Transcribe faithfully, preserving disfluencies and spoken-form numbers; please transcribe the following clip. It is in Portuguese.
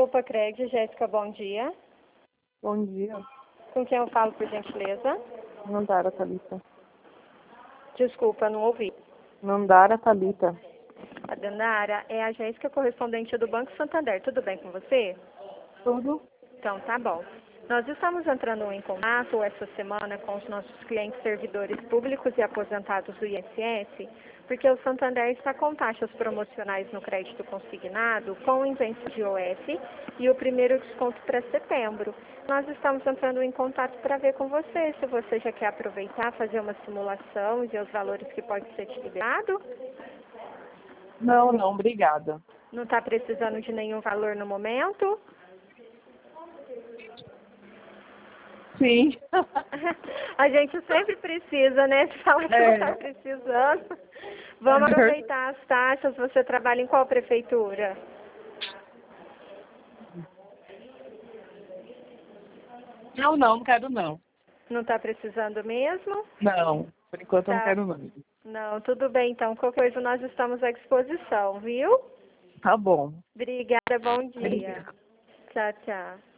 Desculpa, Craig. Jéssica, bom dia. Bom dia. Com quem eu falo, por gentileza? Nandara Thalita. Desculpa, não ouvi. Nandara Thalita. A Dandara é a Jéssica, correspondente do Banco Santander. Tudo bem com você? Tudo? Então, tá bom. Nós estamos entrando em contato essa semana com os nossos clientes servidores públicos e aposentados do I N S S, porque o Santander está com taxas promocionais no crédito consignado, com isenção de I O F e o primeiro desconto para setembro. Nós estamos entrando em contato para ver com você, se você já quer aproveitar, fazer uma simulação e ver os valores que pode ser te liberado. Não, não, obrigada. Não está precisando de nenhum valor no momento? Sim. A gente sempre precisa, né, de falar que É. não está precisando. Vamos aproveitar as taxas. Você trabalha em qual prefeitura? Não, não, não quero não. Não está precisando mesmo? Não, por enquanto eu não Tá. quero não. Não, tudo bem então. Qualquer coisa nós estamos à disposição, viu? Tá bom. Obrigada, bom dia. Obrigada. Tchau, tchau.